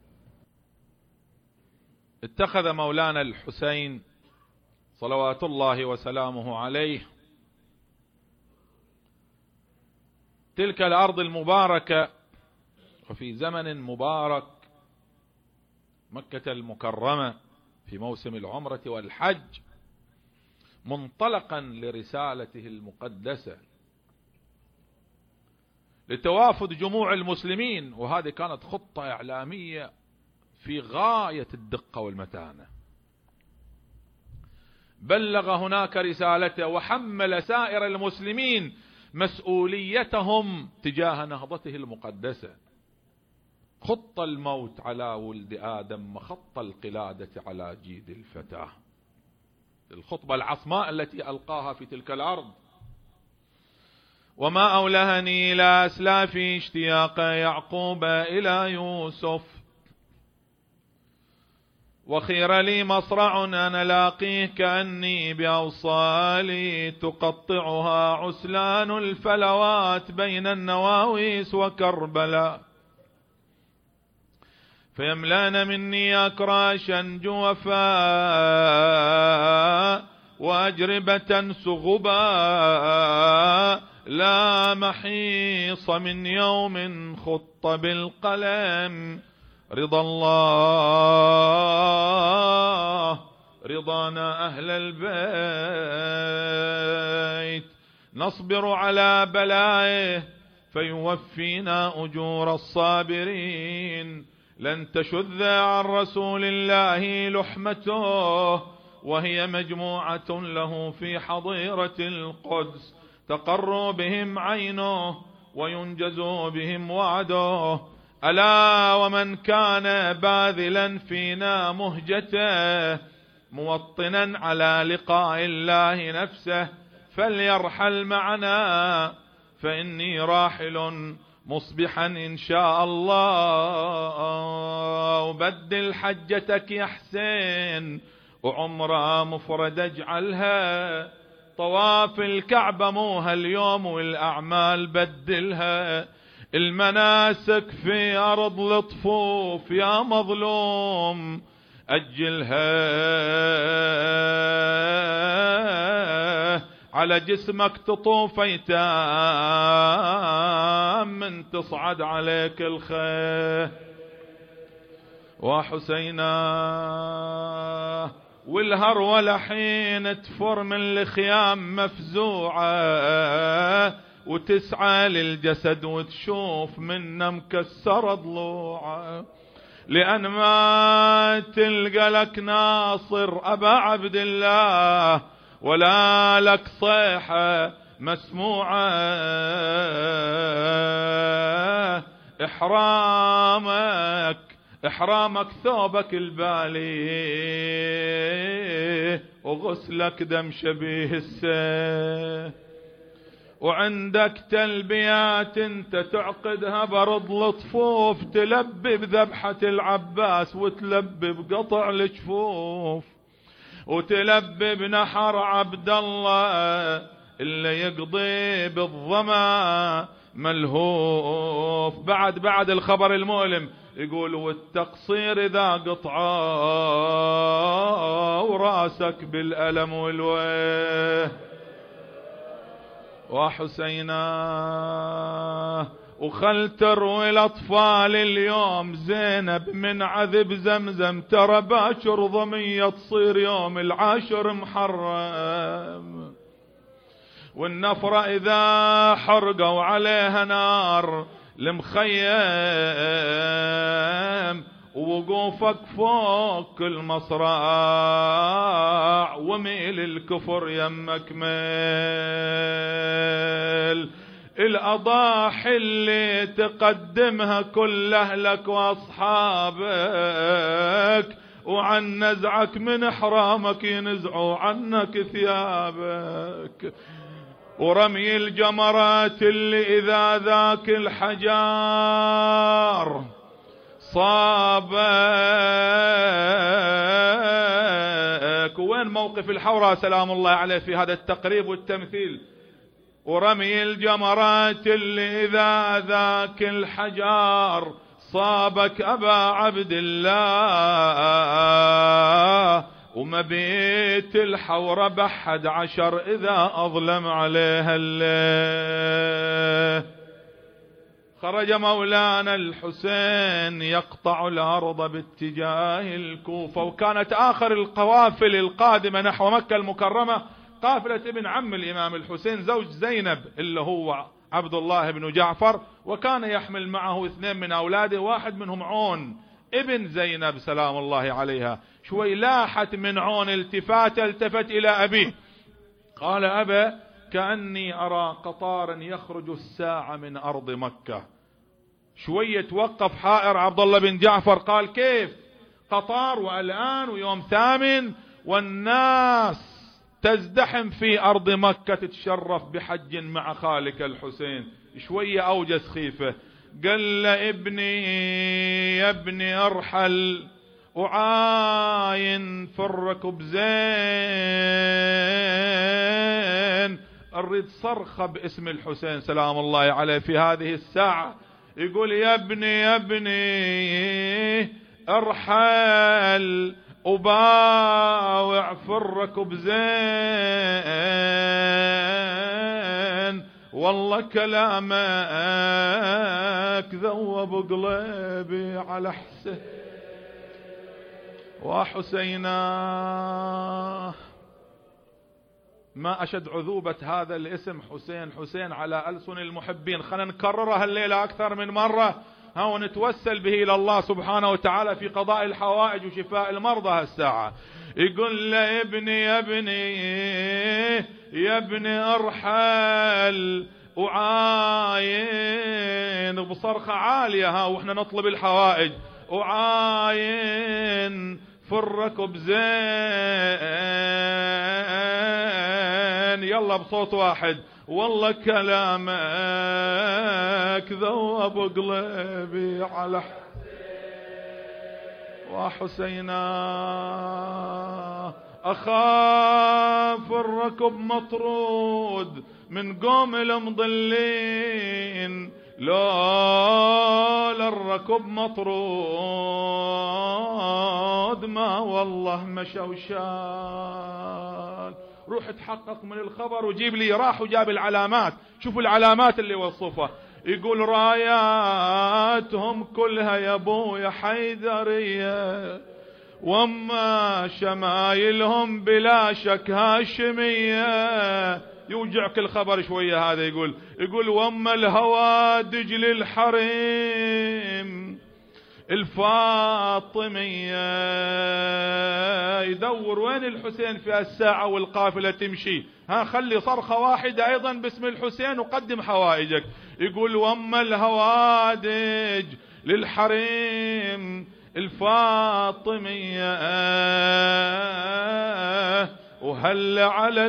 اتخذ مولانا الحسين صلوات الله وسلامه عليه تلك الأرض المباركة وفي زمن مبارك مكة المكرمة في موسم العمرة والحج منطلقا لرسالته المقدسة لتوافد جموع المسلمين، وهذه كانت خطة إعلامية في غاية الدقة والمتانة. بلغ هناك رسالته وحمل سائر المسلمين مسؤوليتهم تجاه نهضته المقدسة. خط الموت على ولد آدم وخط القلادة على جيد الفتاة، الخطبة العصماء التي ألقاها في تلك الأرض. وما أولهني إلى أسلافي اشتياق يعقوب إلى يوسف، وخير لي مصرع أنا لاقيه كأني بأوصالي تقطعها عسلان الفلوات بين النواويس وكربلاء، فيملان مني أكراشا جوفا وأجربة سغبا لا محيص من يوم خط بالقلم. رضا الله رضانا أهل البيت، نصبر على بلائه فيوفينا أجور الصابرين. لن تشذ عن رسول الله لحمته وهي مجموعة له في حظيرة القدس، تقر بهم عينه وينجز بهم وعده. ألا ومن كان باذلا فينا مهجته موطنا على لقاء الله نفسه فليرحل معنا، فإني راحل مصبحا إن شاء الله. وبدل حجتك يا حسين وعمرة مفرد اجعلها، طواف الكعبة مو هاليوم والأعمال بدلها. المناسك في أرض الطفوف يا مظلوم أجلها، على جسمك تطوف ايتام من تصعد عليك الخير. وحسينا والهرولة حين تفر من الخيام مفزوعة وتسعى للجسد وتشوف منه مكسر ضلوعه، لأن ما تلقى لك ناصر أبا عبد الله ولا لك صيحة مسموعة. إحرامك إحرامك ثوبك البالي وغسلك دم شبيه السيف، وعندك تلبيات انت تعقدها برض الطفوف، تلبي بذبحة العباس وتلبي بقطع الجفوف، وتلبي بنحر عبد الله اللي يقضي بالظما ملهوف. بعد بعد الخبر المؤلم يقول والتقصير إذا قطعا وراسك بالألم والويه. وحسينا وخل تروي الأطفال اليوم زينب من عذب زمزم، ترى باشر ضمية تصير يوم العاشر محرم. والنفرة إذا حرقوا عليها نار المخيم، ووقوفك فوق المصراع وميل الكفر يمك ميل. الأضاحي اللي تقدمها كل أهلك وأصحابك، وعن نزعك من حرامك ينزعوا عنك ثيابك. ورمي الجمرات اللي إذا ذاك الحجار صابك. وين موقف الحوراء سلام الله عليه في هذا التقريب والتمثيل؟ ورمي الجمرات اللي إذا ذاك الحجار صابك أبا عبد الله، ومبيت الحورة بحد عشر إذا أظلم عليها الليل. خرج مولانا الحسين يقطع الأرض باتجاه الكوفة، وكانت آخر القوافل القادمة نحو مكة المكرمة قافلة ابن عم الإمام الحسين زوج زينب اللي هو عبد الله بن جعفر، وكان يحمل معه اثنين من أولاده، واحد منهم عون ابن زينب سلام الله عليها. شوي لاحت من عون التفات، التفت إلى أبيه قال أبا كأني أرى قطارا يخرج الساعة من أرض مكة. شوية توقف حائر عبد الله بن جعفر قال كيف قطار والآن ويوم ثامن والناس تزدحم في أرض مكة تتشرف بحج مع خالك الحسين؟ شوية أوجس خيفة. قال له ابني يا ابني ارحل وعاين في الركب زين. أريد صرخة باسم الحسين سلام الله عليه في هذه الساعة، يقول يا ابني يا ابني ارحل وباوع في الركب زين، والله كلامك ذوب قلبي على حسين وحسينا. ما أشد عذوبة هذا الاسم حسين، حسين على ألسن المحبين. خلنا نكررها الليلة أكثر من مرة ها ونتوسل به إلى الله سبحانه وتعالى في قضاء الحوائج وشفاء المرضى هالساعة. يقول له يا ابني يا ابني يا ابني ارحل وعاين بصرخة عالية ها واحنا نطلب الحوائج، وعاين في الركب زين، يلا بصوت واحد، والله كلامك ذوب قلبي على وحسينا. أخاف الركب مطرود من قوم المضلين، لا الركب مطرود ما والله مشوا شال. روح تحقق من الخبر وجيب لي. راح وجاب العلامات، شوفوا العلامات اللي وصفها. يقول راياتهم كلها يا ابويا حيدرية، واما شمايلهم بلا شك هاشمية. يوجعك الخبر شوية هذا. يقول يقول واما الهوادج للحريم الفاطمية. يدور وين الحسين في الساعة والقافلة تمشي. ها خلي صرخة واحدة ايضا باسم الحسين وقدم حوائجك. يقول واما الهوادج للحريم الفاطمية، وهل على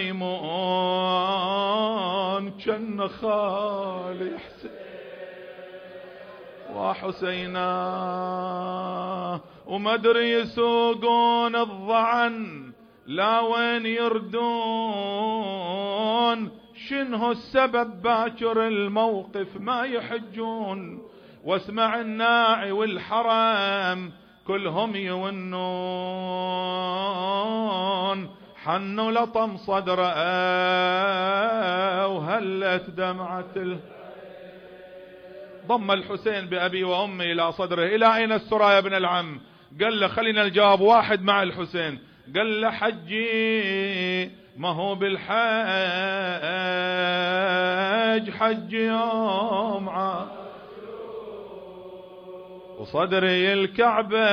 الميمون كن خالي حسين وحسينا. ومدري يسوقون الضعن لا وين يردون، شنه السبب باكر الموقف ما يحجون. واسمع الناعي والحرام كلهم يونون، حنوا لطم صدره وهلت دمعة ال... ضم الحسين بأبي وأمي إلى صدره. إلى أين السرى يا ابن العم؟ قال له خلينا الجواب واحد مع الحسين. قال له حجي ما هو بالحج، حج يوم عام وصدري الكعبة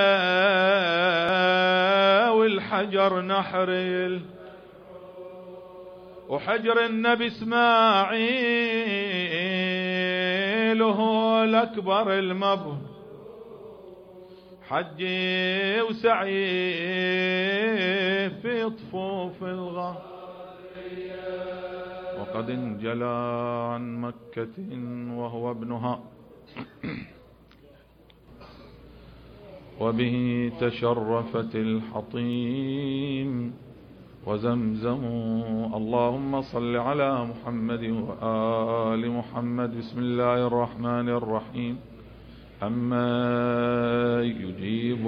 والحجر نحري، وحجر النبي اسماعيل وهو الأكبر المبر، حجي وسعي في طفوف الغار، وقد انجلى عن مكة وهو ابنها، وبه تشرفت الحطيم وزمزم. اللهم صل على محمد وآل محمد. بسم الله الرحمن الرحيم. أما يجيب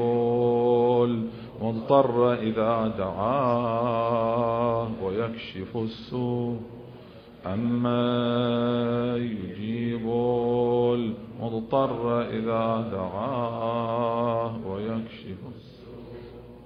المضطر إذا دعاه ويكشف السوء، أما يجيب المضطر إذا دعاه ويكشف السوء،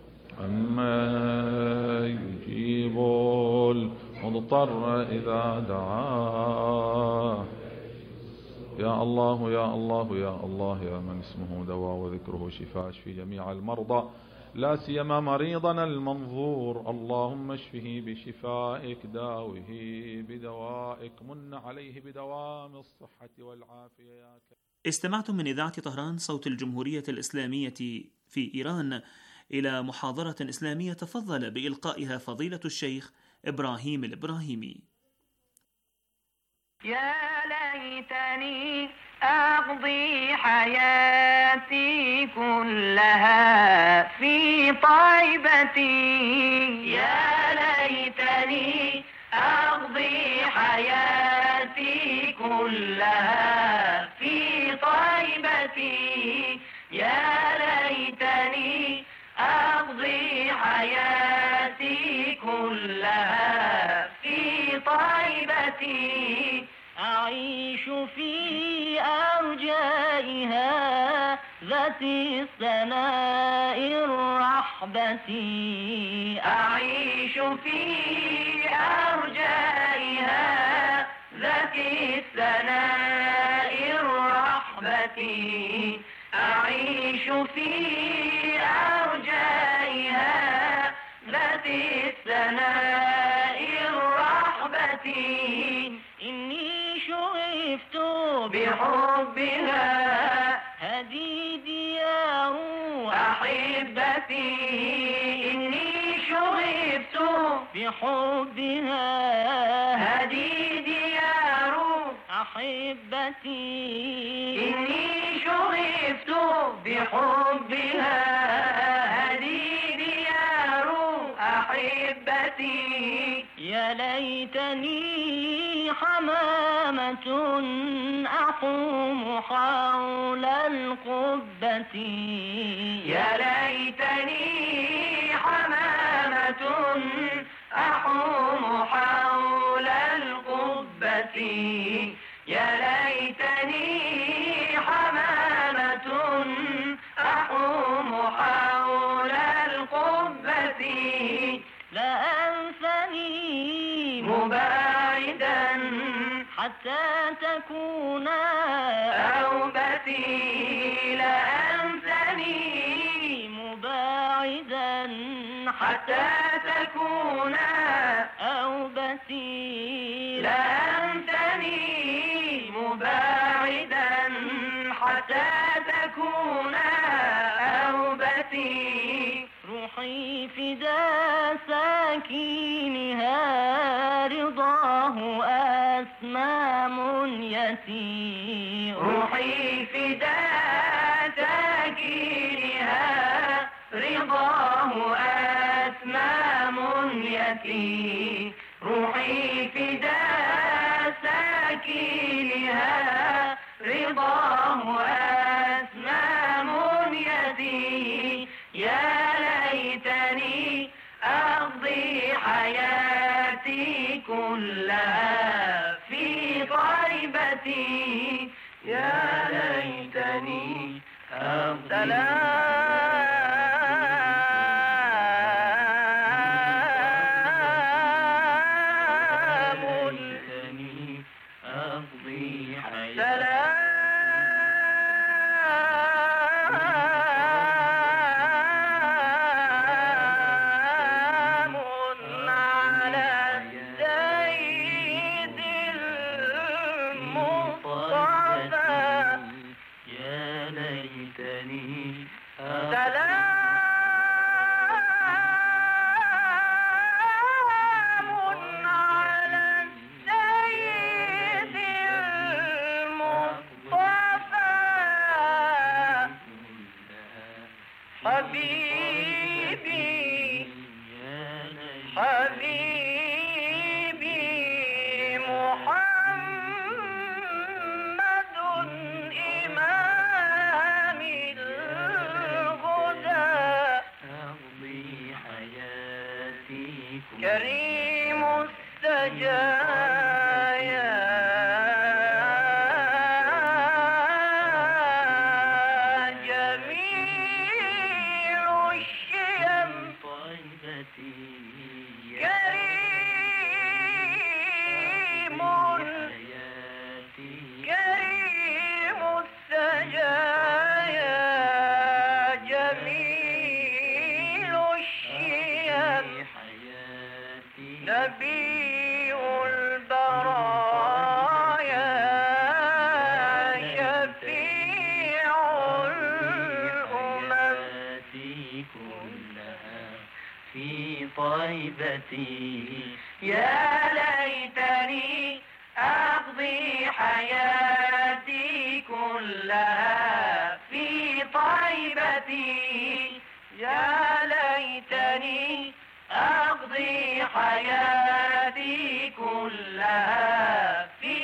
أما يجيب المضطر إذا دعاه. يا الله يا الله يا الله يا من اسمه دواء وذكره شفاء، اشف جميع المرضى لا سيما مريضنا المنظور. اللهم اشفه بشفائك، داوه بدوائك، من عليه بدوام الصحة والعافية يا كريم. استمعتم من إذاعة طهران صوت الجمهورية الإسلامية في إيران إلى محاضرة إسلامية تفضل بإلقائها فضيلة الشيخ إبراهيم الإبراهيمي. يا ليتني أقضي حياتي كلها في طيبتي، يا ليتني أقضي حياتي كلها في طيبتي، يا ليتني أقضي حياتي كلها في طيبتي، أعيش في أرجائها ذات الثناء الرحبة، أعيش في أرجائها ذات الثناء الرحبة، أعيش في أرجائها ذات الثناء الرحبة، إني شغفت بحبها هذه ديار أحبتي، إني شغفت بحبها هذه ديار أحبتي، إني شغفت بحبها هذه ديار أحبتي، يا ليتني حمامة أحوم حول القبة، يا ليتني حمامة أحوم حول القبة، يا ليتني حمامة أحوم حول القبة، لا أنسني مباعدا حتى تكون أوبتي، لا أنسني مباعدا حتى تكون أوبتي، لا أنسني مباعدا حتى تكون أوبتي، روحي فدا ساكينها رضاه أسمى منيتي، روحي فدا ساكينها رضاه أسمى منيتي، روحي فدا ساكينها رضاه أسمى منيتي، يا ليتني أقضي حياتي كلها في طيبتي، يا ليتني أقضي كريم السجايا جميل الشيم طيبتي كريم كريم السجايا جميل الشيم نبي البرايا شفيع الأمم كلها في طيبتي، يا ليتني أقضي حياتي كلها في طيبتي، يا ليتني أقضي حياتي كلها